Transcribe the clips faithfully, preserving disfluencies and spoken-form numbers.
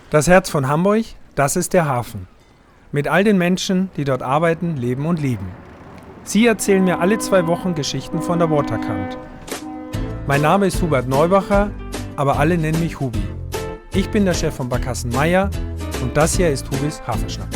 Das Herz von Hamburg, das ist der Hafen. Mit all den Menschen, die dort arbeiten, leben und lieben. Sie erzählen mir alle zwei Wochen Geschichten von der Waterkant. Mein Name ist Hubert Neubacher, aber alle nennen mich Hubi. Ich bin der Chef von Barkassen Meier und das hier ist Hubis Hafenschnack.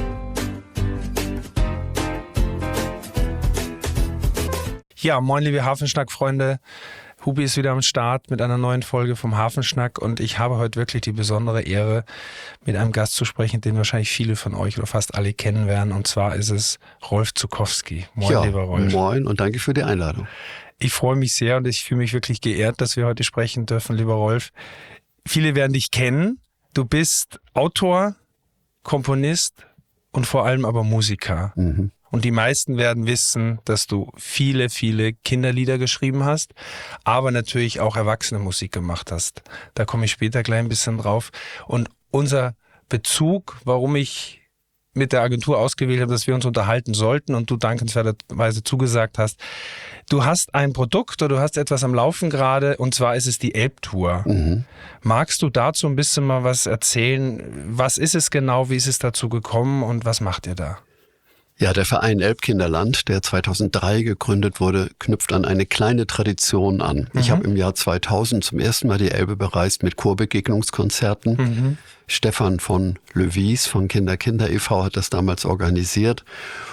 Ja, moin liebe Hafenschnack-Freunde. Hubi ist wieder am Start mit einer neuen Folge vom Hafenschnack und ich habe heute wirklich die besondere Ehre, mit einem Gast zu sprechen, den wahrscheinlich viele von euch oder fast alle kennen werden, und zwar ist es Rolf Zuckowski. Moin, ja, lieber Rolf. Moin und danke für die Einladung. Ich freue mich sehr und ich fühle mich wirklich geehrt, dass wir heute sprechen dürfen, lieber Rolf. Viele werden dich kennen. Du bist Autor, Komponist und vor allem aber Musiker. Mhm. Und die meisten werden wissen, dass du viele, viele Kinderlieder geschrieben hast, aber natürlich auch erwachsene Musik gemacht hast. Da komme ich später gleich ein bisschen drauf. Und unser Bezug, warum ich mit der Agentur ausgewählt habe, dass wir uns unterhalten sollten und du dankenswerterweise zugesagt hast. Du hast ein Produkt oder du hast etwas am Laufen gerade, und zwar ist es die Elbtour. Mhm. Magst du dazu ein bisschen mal was erzählen? Was ist es genau? Wie ist es dazu gekommen und was macht ihr da? Ja, der Verein Elbkinderland, der zweitausenddrei gegründet wurde, knüpft an eine kleine Tradition an. Mhm. Ich habe im Jahr zweitausend zum ersten Mal die Elbe bereist mit Chorbegegnungskonzerten. Mhm. Stefan von Löwies von Kinder Kinder e V hat das damals organisiert.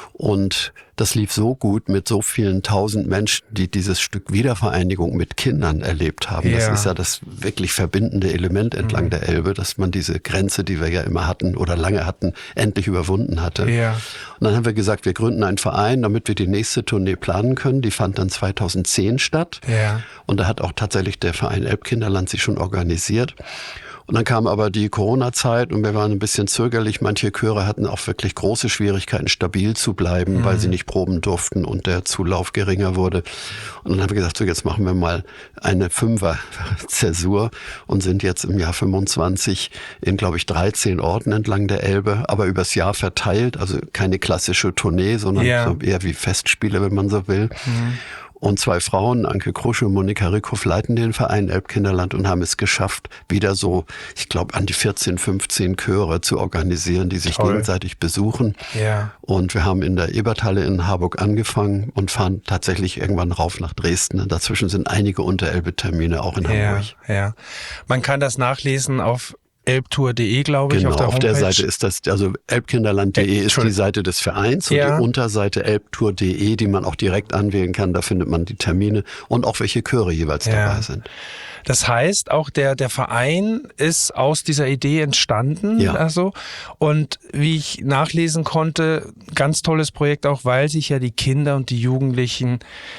Und das lief so gut mit so vielen tausend Menschen, die dieses Stück Wiedervereinigung mit Kindern erlebt haben. Ja. Das ist ja das wirklich verbindende Element entlang mhm. der Elbe, dass man diese Grenze, die wir ja immer hatten oder lange hatten, endlich überwunden hatte. Ja. Und dann haben wir gesagt, wir gründen einen Verein, damit wir die nächste Tournee planen können. Die fand dann zweitausendzehn statt. Ja. Und da hat auch tatsächlich der Verein Elbkinderland sich schon organisiert. Und dann kam aber die Corona-Zeit und wir waren ein bisschen zögerlich. Manche Chöre hatten auch wirklich große Schwierigkeiten, stabil zu bleiben, mhm. weil sie nicht proben durften und der Zulauf geringer wurde. Und dann haben wir gesagt, so jetzt machen wir mal eine Fünfer-Zäsur und sind jetzt im Jahr fünfundzwanzig in, glaube ich, dreizehn Orten entlang der Elbe, aber übers Jahr verteilt. Also keine klassische Tournee, sondern ja. so eher wie Festspiele, wenn man so will. Mhm. Und zwei Frauen, Anke Krusche und Monika Rickhoff, leiten den Verein Elbkinderland und haben es geschafft, wieder so, ich glaube, an die vierzehn, fünfzehn Chöre zu organisieren, die sich Toll. gegenseitig besuchen. Ja. Und wir haben in der Eberthalle in Harburg angefangen und fahren tatsächlich irgendwann rauf nach Dresden. Dazwischen sind einige Unterelbe-Termine auch in Hamburg. Ja, ja. Man kann das nachlesen auf elbtour punkt de, glaube ich, genau, auf der Homepage. Auf der Seite ist das, also elbkinderland punkt de ist die Seite des Vereins und ja. die Unterseite elbtour punkt de, die man auch direkt anwählen kann, da findet man die Termine und auch welche Chöre jeweils ja. dabei sind. Das heißt, auch der, der Verein ist aus dieser Idee entstanden. Ja. Also, und wie ich nachlesen konnte, ganz tolles Projekt auch, weil sich ja die Kinder und die Jugendlichen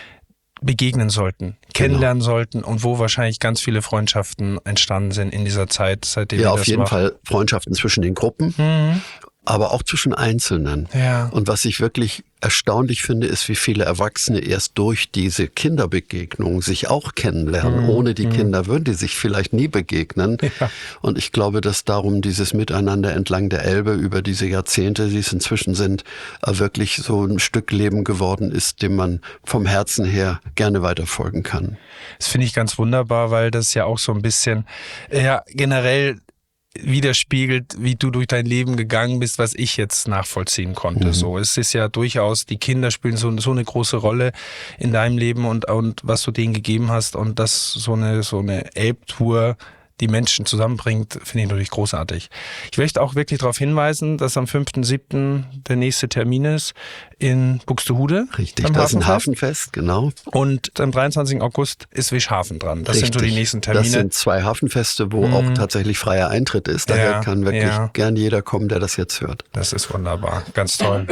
begegnen sollten, kennenlernen genau. sollten und wo wahrscheinlich ganz viele Freundschaften entstanden sind in dieser Zeit, seitdem ja, wir auf das jeden machen. Fall Freundschaften zwischen den Gruppen, mhm. aber auch zwischen Einzelnen. Ja. Und was ich wirklich erstaunlich finde, ist, wie viele Erwachsene erst durch diese Kinderbegegnung sich auch kennenlernen. Mhm. Ohne die mhm. Kinder würden die sich vielleicht nie begegnen. Ja. Und ich glaube, dass darum dieses Miteinander entlang der Elbe über diese Jahrzehnte, die es inzwischen sind, wirklich so ein Stück Leben geworden ist, dem man vom Herzen her gerne weiterfolgen kann. Das finde ich ganz wunderbar, weil das ja auch so ein bisschen, ja, generell widerspiegelt, wie du durch dein Leben gegangen bist, was ich jetzt nachvollziehen konnte. Mhm. So, es ist ja durchaus, die Kinder spielen so, so eine große Rolle in deinem Leben und, und was du denen gegeben hast, und das so eine, so eine Elbtour die Menschen zusammenbringt, finde ich natürlich großartig. Ich möchte auch wirklich darauf hinweisen, dass am fünften siebten der nächste Termin ist in Buxtehude. Richtig, das ist ein Hafenfest, genau. Und am dreiundzwanzigsten August ist Wischhafen dran. Das Richtig. sind so die nächsten Termine. Das sind zwei Hafenfeste, wo mhm. auch tatsächlich freier Eintritt ist. Daher ja, kann wirklich ja. gern jeder kommen, der das jetzt hört. Das ist wunderbar, ganz toll.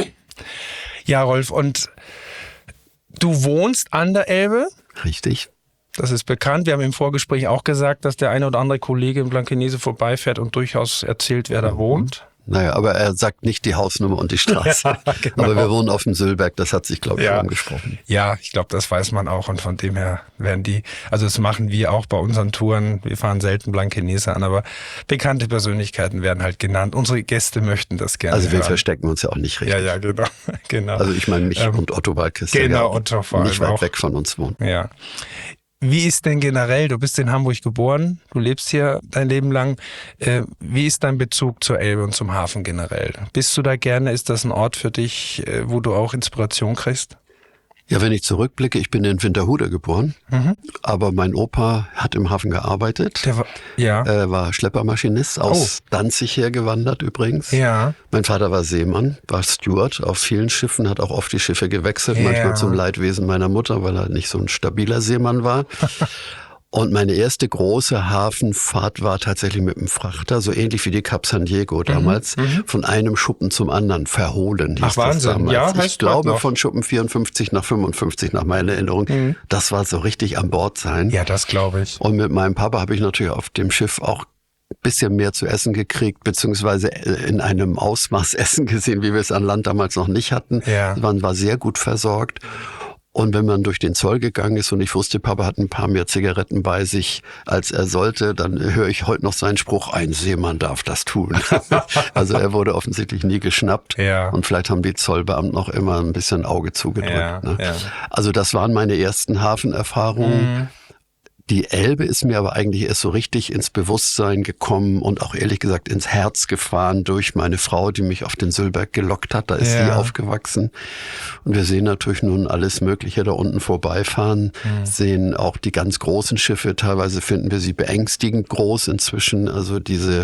Ja, Rolf, und du wohnst an der Elbe? Richtig. Das ist bekannt. Wir haben im Vorgespräch auch gesagt, dass der eine oder andere Kollege in Blankenese vorbeifährt und durchaus erzählt, wer da wohnt. Naja, aber er sagt nicht die Hausnummer und die Straße. Ja, genau. Aber wir wohnen auf dem Sülberg, das hat sich, glaube ich, ja. umgesprochen. Ja, ich glaube, das weiß man auch, und von dem her werden die, also das machen wir auch bei unseren Touren, wir fahren selten Blankenese an, aber bekannte Persönlichkeiten werden halt genannt. Unsere Gäste möchten das gerne Also wir hören. verstecken uns ja auch nicht richtig. Ja, ja, genau. genau. Also ich meine mich ähm, und Otto Walkes, genau, der ja Otto vor allem nicht weit auch. weg von uns wohnt. Ja. Wie ist denn generell, du bist in Hamburg geboren, du lebst hier dein Leben lang, äh, wie ist dein Bezug zur Elbe und zum Hafen generell? Bist du da gerne, ist das ein Ort für dich, äh, wo du auch Inspiration kriegst? Ja, wenn ich zurückblicke, ich bin in Winterhude geboren, mhm. aber mein Opa hat im Hafen gearbeitet. Der war, ja. Er war Schleppermaschinist, aus oh. Danzig hergewandert übrigens. Ja. Mein Vater war Seemann, war Steward auf vielen Schiffen, hat auch oft die Schiffe gewechselt, ja. manchmal zum Leidwesen meiner Mutter, weil er nicht so ein stabiler Seemann war. Und meine erste große Hafenfahrt war tatsächlich mit einem Frachter, so ähnlich wie die Cap San Diego damals, mhm, von einem Schuppen zum anderen verholen. Ach, Wahnsinn, ja, heißt ich glaube von Schuppen vierundfünfzig nach fünfundfünfzig nach meiner Erinnerung. Mhm. Das war so richtig an Bord sein. Ja, das glaube ich. Und mit meinem Papa habe ich natürlich auf dem Schiff auch ein bisschen mehr zu essen gekriegt, beziehungsweise in einem Ausmaß Essen gesehen, wie wir es an Land damals noch nicht hatten. Ja. Man war sehr gut versorgt. Und wenn man durch den Zoll gegangen ist und ich wusste, Papa hat ein paar mehr Zigaretten bei sich, als er sollte, dann höre ich heute noch seinen Spruch, ein Seemann darf das tun. Also er wurde offensichtlich nie geschnappt. Ja. Und vielleicht haben die Zollbeamten noch immer ein bisschen Auge zugedrückt. Ja, ne? ja. Also das waren meine ersten Hafenerfahrungen. Mhm. Die Elbe ist mir aber eigentlich erst so richtig ins Bewusstsein gekommen und auch ehrlich gesagt ins Herz gefahren durch meine Frau, die mich auf den Sülberg gelockt hat. Da ist ja. sie aufgewachsen. Und wir sehen natürlich nun alles Mögliche da unten vorbeifahren, mhm. sehen auch die ganz großen Schiffe. Teilweise finden wir sie beängstigend groß inzwischen. Also diese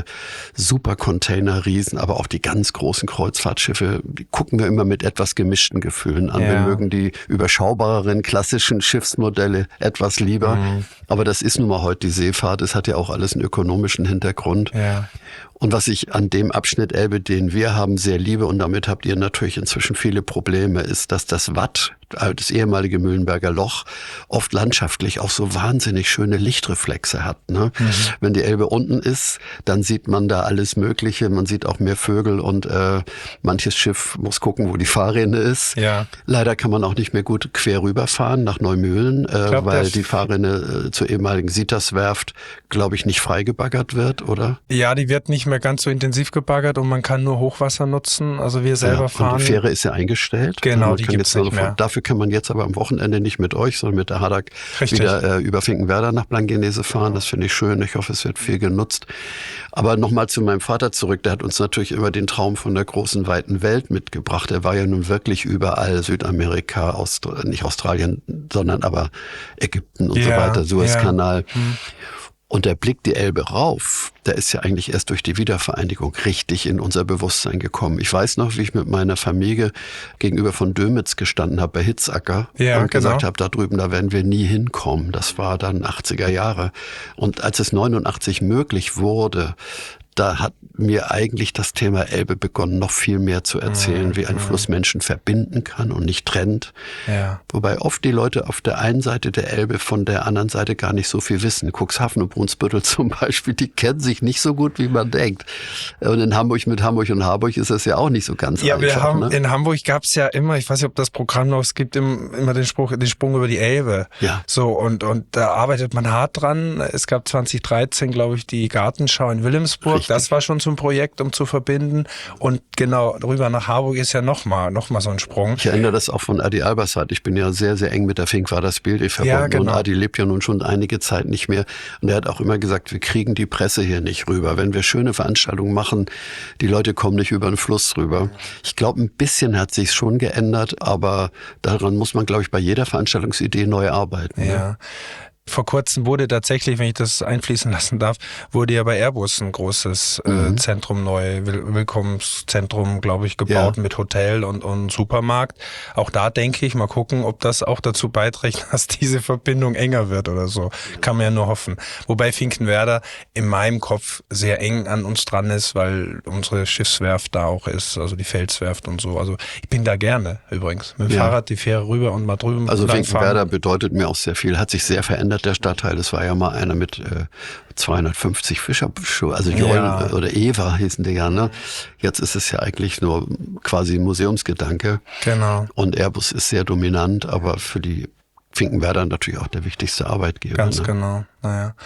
Supercontainer-Riesen, aber auch die ganz großen Kreuzfahrtschiffe, die gucken wir immer mit etwas gemischten Gefühlen an. Ja. Wir mögen die überschaubareren klassischen Schiffsmodelle etwas lieber. Mhm. Aber das ist nun mal heute die Seefahrt. Es hat ja auch alles einen ökonomischen Hintergrund. Ja. Und was ich an dem Abschnitt Elbe, den wir haben, sehr liebe, und damit habt ihr natürlich inzwischen viele Probleme, ist, dass das Watt, das ehemalige Mühlenberger Loch, oft landschaftlich auch so wahnsinnig schöne Lichtreflexe hat. Ne? Mhm. Wenn die Elbe unten ist, dann sieht man da alles Mögliche. Man sieht auch mehr Vögel und äh, manches Schiff muss gucken, wo die Fahrrinne ist. Ja. Leider kann man auch nicht mehr gut quer rüberfahren nach Neumühlen, äh, glaub, weil die Fahrrinne äh, zur ehemaligen Sitas-Werft, glaube ich, nicht freigebaggert wird, oder? Ja, die wird nicht mehr ganz so intensiv gebaggert und man kann nur Hochwasser nutzen. Also wir selber ja, fahren. Und die Fähre ist ja eingestellt. Genau, man die kann gibt's jetzt nicht also, mehr. Dafür kann man jetzt aber am Wochenende nicht mit euch, sondern mit der Haddock wieder äh, über Finkenwerder nach Blankenese fahren. Das finde ich schön. Ich hoffe, es wird viel genutzt. Aber nochmal zu meinem Vater zurück. Der hat uns natürlich immer den Traum von der großen, weiten Welt mitgebracht. Er war ja nun wirklich überall. Südamerika, Aust- nicht Australien, sondern aber Ägypten und ja, so weiter, Suezkanal. Ja. Hm. Und der Blick die Elbe rauf, der ist ja eigentlich erst durch die Wiedervereinigung richtig in unser Bewusstsein gekommen. Ich weiß noch, wie ich mit meiner Familie gegenüber von Dömitz gestanden habe bei Hitzacker ja, und genau. gesagt habe, da drüben, da werden wir nie hinkommen. Das war dann achtziger Jahre. Und als es neunundachtzig möglich wurde, da hat mir eigentlich das Thema Elbe begonnen, noch viel mehr zu erzählen, mhm. wie ein Fluss Menschen verbinden kann und nicht trennt. Ja. Wobei oft die Leute auf der einen Seite der Elbe von der anderen Seite gar nicht so viel wissen. Cuxhaven und Brunsbüttel zum Beispiel, die kennen sich nicht so gut, wie man denkt. Und in Hamburg mit Hamburg und Harburg ist das ja auch nicht so ganz ja, einfach. Wir haben, ne? In Hamburg gab es ja immer, ich weiß nicht, ob das Programm noch, es gibt im, immer den Spruch, den Sprung über die Elbe. Ja. So, und, und da arbeitet man hart dran. Es gab zwanzig dreizehn, glaube ich, die Gartenschau in Wilhelmsburg. Richtig. Das war schon zum Projekt, um zu verbinden. Und genau, rüber nach Harburg ist ja nochmal noch mal so ein Sprung. Ich erinnere das auch von Adi Albersat. Ich bin ja sehr, sehr eng mit der Finkwader Spiel verbunden. Ja, genau. Und Adi lebt ja nun schon einige Zeit nicht mehr. Und er hat auch immer gesagt, wir kriegen die Presse hier nicht rüber. Wenn wir schöne Veranstaltungen machen, die Leute kommen nicht über den Fluss rüber. Ich glaube, ein bisschen hat sich's schon geändert, aber daran muss man, glaube ich, bei jeder Veranstaltungsidee neu arbeiten. Ja. Ne? Vor kurzem wurde tatsächlich, wenn ich das einfließen lassen darf, wurde ja bei Airbus ein großes äh, mhm. Zentrum neu, Will- Willkommenszentrum, glaube ich, gebaut, ja. mit Hotel und, und Supermarkt. Auch da denke ich, mal gucken, ob das auch dazu beiträgt, dass diese Verbindung enger wird oder so. Kann man ja nur hoffen. Wobei Finkenwerder in meinem Kopf sehr eng an uns dran ist, weil unsere Schiffswerft da auch ist, also die Felswerft und so. Also ich bin da gerne übrigens. Mit dem ja. Fahrrad die Fähre rüber und mal drüben. Also Finkenwerder bedeutet mir auch sehr viel, hat sich sehr verändert. Der Stadtteil, das war ja mal einer mit äh, zweihundertfünfzig Fischer, also Joel ja. oder Eva hießen die ja, ne? Jetzt ist es ja eigentlich nur quasi Museumsgedanke. Genau. Und Airbus ist sehr dominant, aber für die Finkenwerder natürlich auch der wichtigste Arbeitgeber. Ganz ne? genau, naja.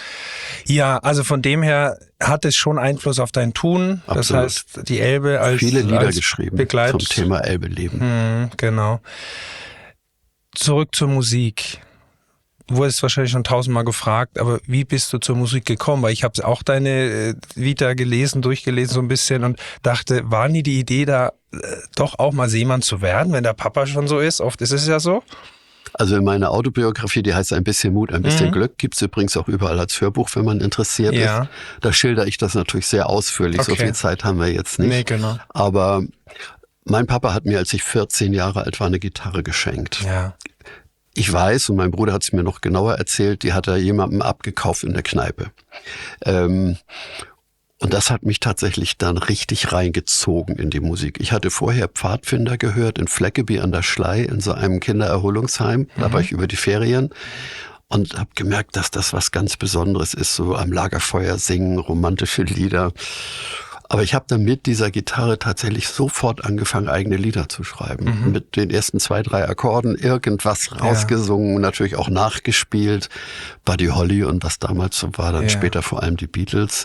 Ja, also von dem her hat es schon Einfluss auf dein Tun. Absolut. Das heißt, die Elbe als Viele Lieder als geschrieben Begleit- zum Thema Elbe leben. Hm, genau. Zurück zur Musik. wurdest wahrscheinlich schon tausendmal gefragt, aber wie bist du zur Musik gekommen? Weil ich habe auch deine äh, Vita gelesen, durchgelesen so ein bisschen und dachte, war nie die Idee da, äh, doch auch mal Seemann zu werden, wenn der Papa schon so ist? Oft ist es ja so. Also in meiner Autobiografie, die heißt Ein bisschen Mut, ein bisschen Mhm. Glück, gibt es übrigens auch überall als Hörbuch, wenn man interessiert Ja. ist. Da schildere ich das natürlich sehr ausführlich. So Okay. viel Zeit haben wir jetzt nicht. Nee, genau. Aber mein Papa hat mir, als ich vierzehn Jahre alt war, eine Gitarre geschenkt. Ja. Ich weiß, und mein Bruder hat es mir noch genauer erzählt, die hat er jemandem abgekauft in der Kneipe. Ähm, und das hat mich tatsächlich dann richtig reingezogen in die Musik. Ich hatte vorher Pfadfinder gehört in Fleckeby an der Schlei, in so einem Kindererholungsheim. Da war ich über die Ferien und habe gemerkt, dass das was ganz Besonderes ist, so am Lagerfeuer singen, romantische Lieder. Aber ich habe dann mit dieser Gitarre tatsächlich sofort angefangen, eigene Lieder zu schreiben. Mhm. Mit den ersten zwei, drei Akkorden irgendwas rausgesungen, ja. Natürlich auch nachgespielt. Buddy Holly und was damals so war, dann ja. Später vor allem die Beatles.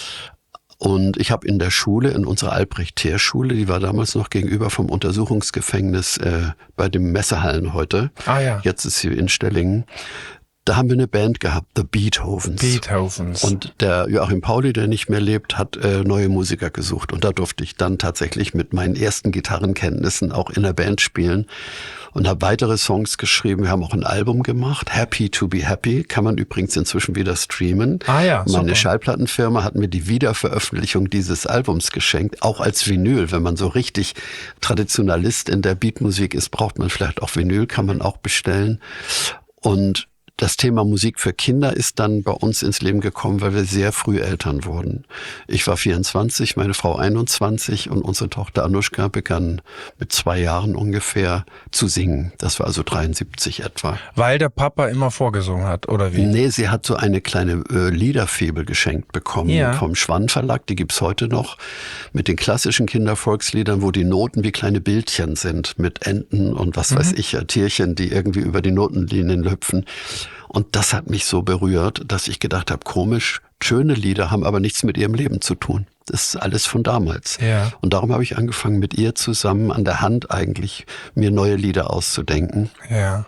Und ich habe in der Schule, in unserer Albrecht-Teer-Schule, die war damals noch gegenüber vom Untersuchungsgefängnis äh, bei dem Messehallen heute. Ah ja. Jetzt ist sie in Stellingen. Da haben wir eine Band gehabt, The Beethovens. Beethovens. Und der Joachim Pauli, der nicht mehr lebt, hat äh, neue Musiker gesucht. Und da durfte ich dann tatsächlich mit meinen ersten Gitarrenkenntnissen auch in der Band spielen und habe weitere Songs geschrieben. Wir haben auch ein Album gemacht, Happy to be Happy, kann man übrigens inzwischen wieder streamen. Ah ja, Meine super. Schallplattenfirma hat mir die Wiederveröffentlichung dieses Albums geschenkt, auch als Vinyl. Wenn man so richtig Traditionalist in der Beatmusik ist, braucht man vielleicht auch Vinyl, kann man auch bestellen. Und das Thema Musik für Kinder ist dann bei uns ins Leben gekommen, weil wir sehr früh Eltern wurden. Ich war vierundzwanzig, meine Frau einundzwanzig und unsere Tochter Anushka begann mit zwei Jahren ungefähr zu singen. Das war also dreiundsiebzig etwa. Weil der Papa immer vorgesungen hat, oder wie? Nee, sie hat so eine kleine äh, Liederfibel geschenkt bekommen Ja. vom Schwann Verlag. Die gibt's heute noch mit den klassischen Kindervolksliedern, wo die Noten wie kleine Bildchen sind mit Enten und was mhm. weiß ich, Tierchen, die irgendwie über die Notenlinien hüpfen. Und das hat mich so berührt, dass ich gedacht habe, komisch, schöne Lieder haben aber nichts mit ihrem Leben zu tun. Das ist alles von damals. Ja. Und darum habe ich angefangen, mit ihr zusammen an der Hand eigentlich mir neue Lieder auszudenken. Ja.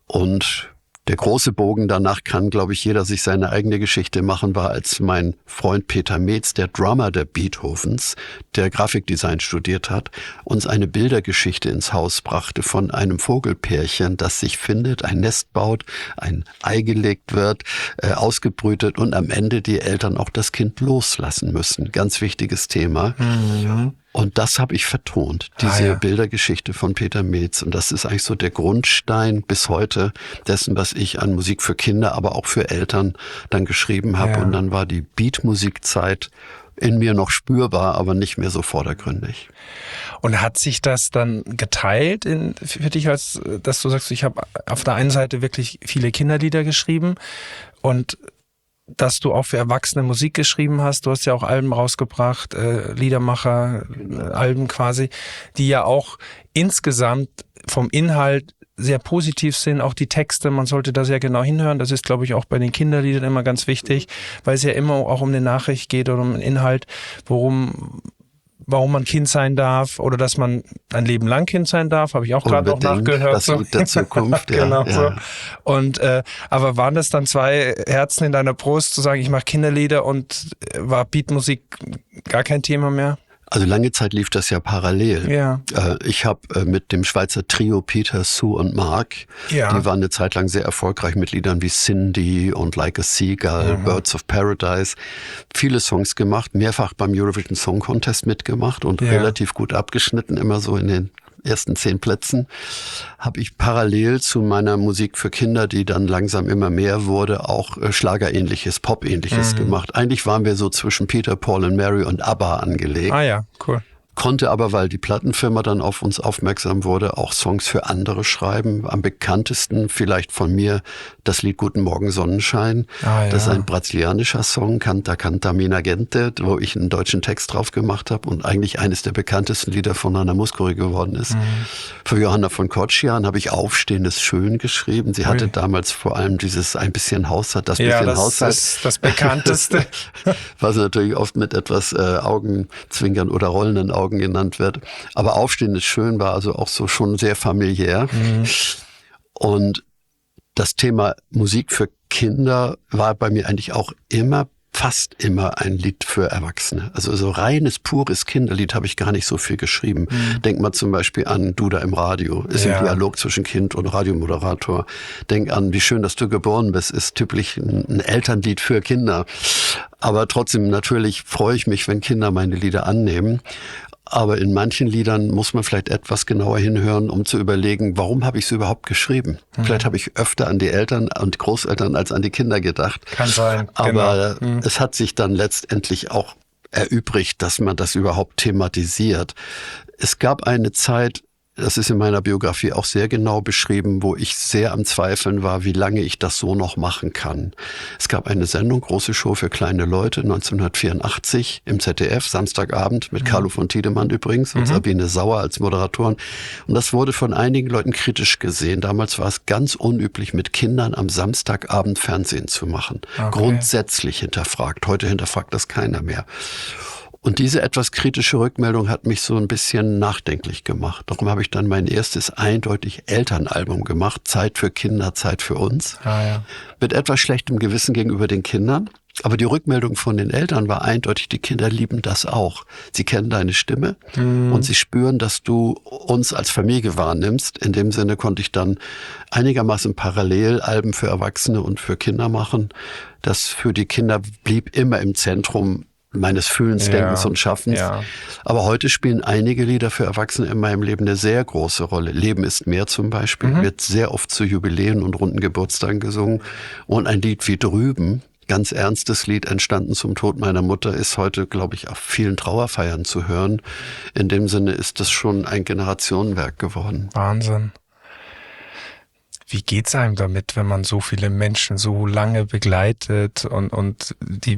Und der große Bogen danach kann, glaube ich, jeder sich seine eigene Geschichte machen, war, als mein Freund Peter Metz, der Drummer der Beethovens, der Grafikdesign studiert hat, uns eine Bildergeschichte ins Haus brachte von einem Vogelpärchen, das sich findet, ein Nest baut, ein Ei gelegt wird, äh, ausgebrütet und am Ende die Eltern auch das Kind loslassen müssen. Ganz wichtiges Thema. Mhm. Und das habe ich vertont, diese Ah, ja. Bildergeschichte von Peter Metz. Und das ist eigentlich so der Grundstein bis heute dessen, was ich an Musik für Kinder, aber auch für Eltern dann geschrieben habe. Ja. Und dann war die Beatmusikzeit in mir noch spürbar, aber nicht mehr so vordergründig. Und hat sich das dann geteilt in, für dich, als dass du sagst, ich habe auf der einen Seite wirklich viele Kinderlieder geschrieben und dass du auch für Erwachsene Musik geschrieben hast. Du hast ja auch Alben rausgebracht, äh, Liedermacher, äh, Alben quasi, die ja auch insgesamt vom Inhalt sehr positiv sind. Auch die Texte, man sollte da sehr genau hinhören. Das ist, glaube ich, auch bei den Kinderliedern immer ganz wichtig, weil es ja immer auch um eine Nachricht geht oder um einen Inhalt, worum... warum man Kind sein darf oder dass man ein Leben lang Kind sein darf, habe ich auch gerade noch nachgehört. Das Lied der Zukunft, ja. Genau ja. so. Und äh, aber waren das dann zwei Herzen in deiner Brust, zu sagen, ich mache Kinderlieder und war Beatmusik gar kein Thema mehr? Also lange Zeit lief das ja parallel. Ja. Ich habe mit dem Schweizer Trio Peter, Sue und Mark, Ja. die waren eine Zeit lang sehr erfolgreich mit Liedern wie Cindy und Like a Seagull, Mhm. Birds of Paradise, viele Songs gemacht, mehrfach beim Eurovision Song Contest mitgemacht und Ja. relativ gut abgeschnitten, immer so in den ersten zehn Plätzen, habe ich parallel zu meiner Musik für Kinder, die dann langsam immer mehr wurde, auch äh, Schlagerähnliches, Pop-ähnliches Mhm. gemacht. Eigentlich waren wir so zwischen Peter, Paul and Mary und ABBA angelegt. Ah ja, cool. Konnte aber, weil die Plattenfirma dann auf uns aufmerksam wurde, auch Songs für andere schreiben. Am bekanntesten vielleicht von mir das Lied Guten Morgen Sonnenschein. Ah, ja. Das ist ein brasilianischer Song, Canta Canta Minha Gente, wo ich einen deutschen Text drauf gemacht habe und eigentlich eines der bekanntesten Lieder von Nana Mouskouri geworden ist. Mhm. Für Johanna von Kocsian habe ich Aufstehendes Schön geschrieben. Sie hatte Ui. damals vor allem dieses Ein bisschen Haushalt, das Ja, bisschen das Haushalt. ist das bekannteste. Was natürlich oft mit etwas äh, Augenzwinkern oder rollenden Augen genannt wird. Aber Aufstehen ist schön, war also auch so schon sehr familiär. Mhm. Und Das Thema Musik für Kinder war bei mir eigentlich auch immer, fast immer ein Lied für Erwachsene. Also so reines, pures Kinderlied habe ich gar nicht so viel geschrieben. Mhm. Denk mal zum Beispiel an Du da im Radio. Ist ja ein Dialog zwischen Kind und Radiomoderator. Denk an Wie schön, dass du geboren bist. Ist typisch ein Elternlied für Kinder. Aber trotzdem, natürlich freue ich mich, wenn Kinder meine Lieder annehmen. Aber in manchen Liedern muss man vielleicht etwas genauer hinhören, um zu überlegen, warum habe ich es überhaupt geschrieben? Mhm. Vielleicht habe ich öfter an die Eltern und Großeltern als an die Kinder gedacht. Kann sein. Aber genau. mhm. es hat sich dann letztendlich auch erübrigt, dass man das überhaupt thematisiert. Es gab eine Zeit, das ist in meiner Biografie auch sehr genau beschrieben, wo ich sehr am Zweifeln war, wie lange ich das so noch machen kann. Es gab eine Sendung, große Show für kleine Leute, neunzehnhundertvierundachtzig im Z D F, Samstagabend, mit mhm. Carlo von Tiedemann übrigens und mhm. Sabine Sauer als Moderatoren. Und das wurde von einigen Leuten kritisch gesehen. Damals war es ganz unüblich, mit Kindern am Samstagabend Fernsehen zu machen. Okay. Grundsätzlich hinterfragt. Heute hinterfragt das keiner mehr. Und diese etwas kritische Rückmeldung hat mich so ein bisschen nachdenklich gemacht. Darum habe ich dann mein erstes eindeutig Elternalbum gemacht, Zeit für Kinder, Zeit für uns. Ah, ja. Mit etwas schlechtem Gewissen gegenüber den Kindern. Aber die Rückmeldung von den Eltern war eindeutig, die Kinder lieben das auch. Sie kennen deine Stimme mhm. und sie spüren, dass du uns als Familie wahrnimmst. In dem Sinne konnte ich dann einigermaßen parallel Alben für Erwachsene und für Kinder machen. Das für die Kinder blieb immer im Zentrum meines Fühlens, ja, Denkens und Schaffens. Ja. Aber heute spielen einige Lieder für Erwachsene in meinem Leben eine sehr große Rolle. Leben ist mehr zum Beispiel, mhm. wird sehr oft zu Jubiläen und runden Geburtstagen gesungen. Und ein Lied wie Drüben, ganz ernstes Lied, entstanden zum Tod meiner Mutter, ist heute, glaube ich, auf vielen Trauerfeiern zu hören. In dem Sinne ist das schon ein Generationenwerk geworden. Wahnsinn. Wie geht's einem damit, wenn man so viele Menschen so lange begleitet und, und die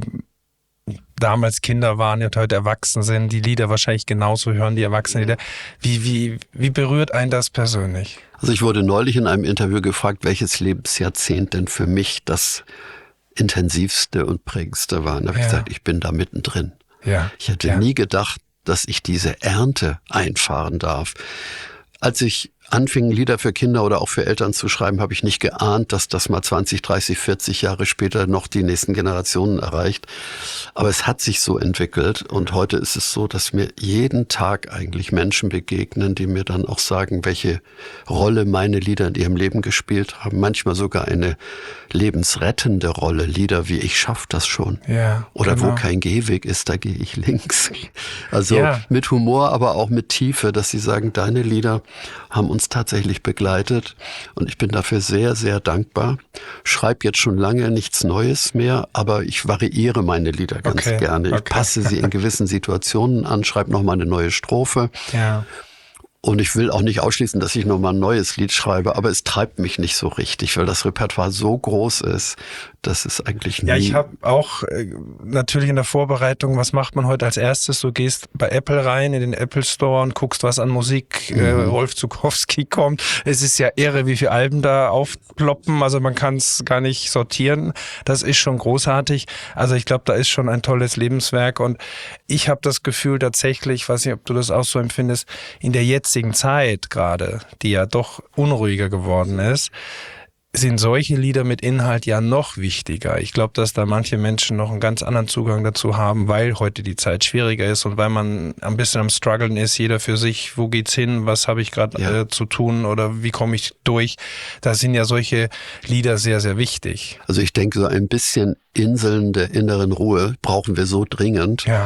damals Kinder waren und heute erwachsen sind, die Lieder wahrscheinlich genauso hören, die Erwachsenenlieder. Wie, wie, wie berührt einen das persönlich? Also ich wurde neulich in einem Interview gefragt, welches Lebensjahrzehnt denn für mich das intensivste und prägendste war. Und da habe ich ja. gesagt, ich bin da mittendrin. Ja. Ich hätte ja. nie gedacht, dass ich diese Ernte einfahren darf. Als ich anfing, Lieder für Kinder oder auch für Eltern zu schreiben, habe ich nicht geahnt, dass das mal zwanzig, dreißig, vierzig Jahre später noch die nächsten Generationen erreicht. Aber es hat sich so entwickelt und heute ist es so, dass mir jeden Tag eigentlich Menschen begegnen, die mir dann auch sagen, welche Rolle meine Lieder in ihrem Leben gespielt haben. Manchmal sogar eine lebensrettende Rolle. Lieder wie Ich schaff das schon. Ja, oder genau. Wo kein Gehweg ist, da gehe ich links. Also ja. mit Humor, aber auch mit Tiefe, dass sie sagen, deine Lieder haben uns tatsächlich begleitet und ich bin dafür sehr, sehr dankbar. Schreib jetzt schon lange nichts Neues mehr, aber ich variiere meine Lieder ganz okay. gerne. Ich okay. passe sie in gewissen Situationen an, schreibe nochmal eine neue Strophe. Ja. Und ich will auch nicht ausschließen, dass ich nochmal ein neues Lied schreibe, aber es treibt mich nicht so richtig, weil das Repertoire so groß ist, dass es eigentlich nie... Ja, ich habe auch äh, natürlich in der Vorbereitung, was macht man heute als erstes? Du gehst bei Apple rein in den Apple Store und guckst, was an Musik mhm. äh, Rolf Zuckowski kommt. Es ist ja irre, wie viele Alben da aufploppen, also man kann es gar nicht sortieren. Das ist schon großartig. Also ich glaube, da ist schon ein tolles Lebenswerk und ich habe das Gefühl tatsächlich, weiß nicht, ob du das auch so empfindest, in der jetzigen Zeit gerade, die ja doch unruhiger geworden ist, sind solche Lieder mit Inhalt ja noch wichtiger. Ich glaube, dass da manche Menschen noch einen ganz anderen Zugang dazu haben, weil heute die Zeit schwieriger ist und weil man ein bisschen am Struggeln ist, jeder für sich, wo geht's hin, was habe ich gerade ja. äh, zu tun oder wie komme ich durch. Da sind ja solche Lieder sehr, sehr wichtig. Also ich denke, so ein bisschen Inseln der inneren Ruhe brauchen wir so dringend. Ja.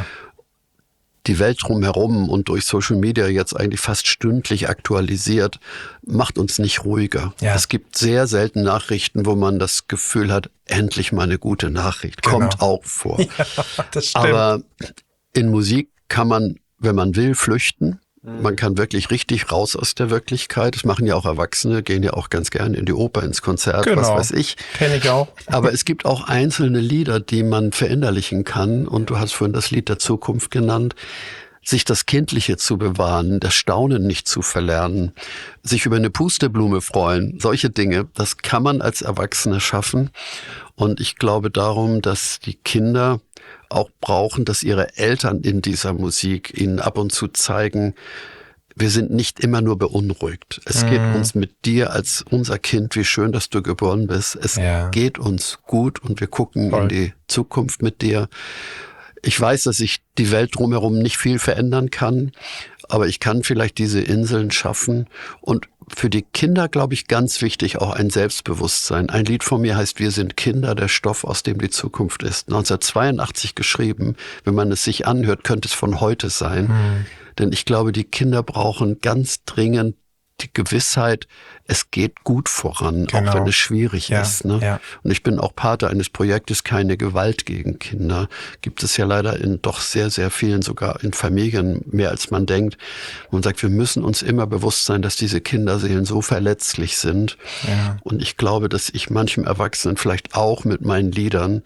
Die Welt drumherum und durch Social Media jetzt eigentlich fast stündlich aktualisiert, macht uns nicht ruhiger. Ja. Es gibt sehr selten Nachrichten, wo man das Gefühl hat, endlich mal eine gute Nachricht. Genau. Kommt auch vor. Ja, das stimmt. Aber in Musik kann man, wenn man will, flüchten. Man kann wirklich richtig raus aus der Wirklichkeit. Das machen ja auch Erwachsene, gehen ja auch ganz gerne in die Oper, ins Konzert, genau. was weiß ich. Kenn ich auch. Aber es gibt auch einzelne Lieder, die man verinnerlichen kann. Und du hast vorhin das Lied der Zukunft genannt. Sich das Kindliche zu bewahren, das Staunen nicht zu verlernen, sich über eine Pusteblume freuen, solche Dinge, das kann man als Erwachsene schaffen. Und ich glaube darum, dass die Kinder auch brauchen, dass ihre Eltern in dieser Musik ihnen ab und zu zeigen, wir sind nicht immer nur beunruhigt. Es mhm. geht uns mit dir als unser Kind, wie schön, dass du geboren bist. Es ja. geht uns gut und wir gucken Voll. in die Zukunft mit dir. Ich weiß, dass ich die Welt drumherum nicht viel verändern kann, aber ich kann vielleicht diese Inseln schaffen und für die Kinder, glaube ich, ganz wichtig, auch ein Selbstbewusstsein. Ein Lied von mir heißt Wir sind Kinder, der Stoff, aus dem die Zukunft ist. neunzehnhundertzweiundachtzig geschrieben. Wenn man es sich anhört, könnte es von heute sein. Mhm. Denn ich glaube, die Kinder brauchen ganz dringend die Gewissheit, es geht gut voran, genau. auch wenn es schwierig ja, ist. Ne? Ja. Und ich bin auch Pate eines Projektes Keine Gewalt gegen Kinder. Gibt es ja leider in doch sehr, sehr vielen, sogar in Familien, mehr als man denkt. Man sagt, wir müssen uns immer bewusst sein, dass diese Kinderseelen so verletzlich sind. Ja. Und ich glaube, dass ich manchem Erwachsenen vielleicht auch mit meinen Liedern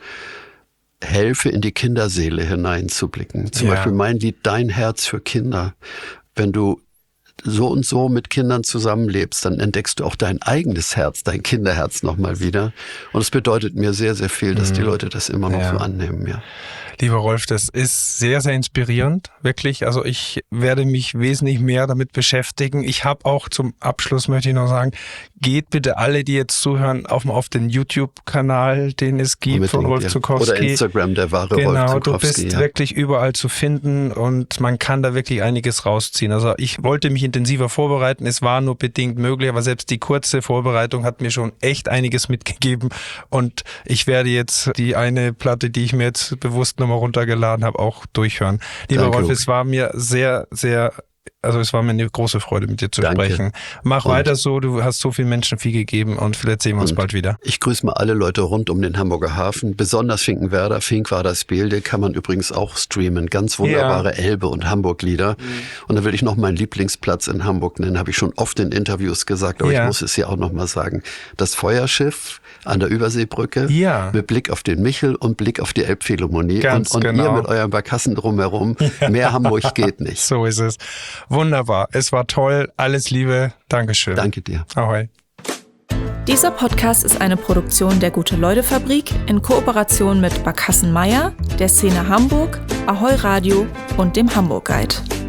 helfe, in die Kinderseele hineinzublicken. Zum ja. Beispiel mein Lied Dein Herz für Kinder. Wenn du so und so mit Kindern zusammenlebst, dann entdeckst du auch dein eigenes Herz, dein Kinderherz nochmal wieder. Und es bedeutet mir sehr, sehr viel, dass mhm. die Leute das immer noch ja. so annehmen. Ja. Lieber Rolf, das ist sehr, sehr inspirierend, wirklich. Also ich werde mich wesentlich mehr damit beschäftigen. Ich habe auch zum Abschluss, möchte ich noch sagen, geht bitte alle, die jetzt zuhören, auf, auf den YouTube-Kanal, den es gibt, Unbedingt, von Rolf ja. Zuckowski. Oder Instagram, der wahre genau, Rolf Zuckowski. Genau, du bist ja. wirklich überall zu finden und man kann da wirklich einiges rausziehen. Also ich wollte mich intensiver vorbereiten, es war nur bedingt möglich, aber selbst die kurze Vorbereitung hat mir schon echt einiges mitgegeben und ich werde jetzt die eine Platte, die ich mir jetzt bewusst nochmal runtergeladen habe, auch durchhören. Lieber Danke, Rolf, Luke. Es war mir sehr, sehr, also es war mir eine große Freude, mit dir zu Danke. sprechen. Mach und weiter so, du hast so vielen Menschen viel gegeben und vielleicht sehen wir uns bald wieder. Ich grüße mal alle Leute rund um den Hamburger Hafen, besonders Finkenwerder, Finkwaders Bielde kann man übrigens auch streamen. Ganz wunderbare ja. Elbe- und Hamburg-Lieder. Mhm. Und da will ich noch meinen Lieblingsplatz in Hamburg nennen, habe ich schon oft in Interviews gesagt, aber ja. ich muss es hier auch noch mal sagen. Das Feuerschiff an der Überseebrücke ja. mit Blick auf den Michel und Blick auf die Elbphilharmonie und, und genau. ihr mit euren Barkassen drumherum. Ja. Mehr Hamburg geht nicht. So ist es. Wunderbar. Es war toll. Alles Liebe. Dankeschön. Danke dir. Ahoi. Dieser Podcast ist eine Produktion der Gute-Leute-Fabrik in Kooperation mit Barkassen Meier, der Szene Hamburg, Ahoi Radio und dem Hamburg Guide.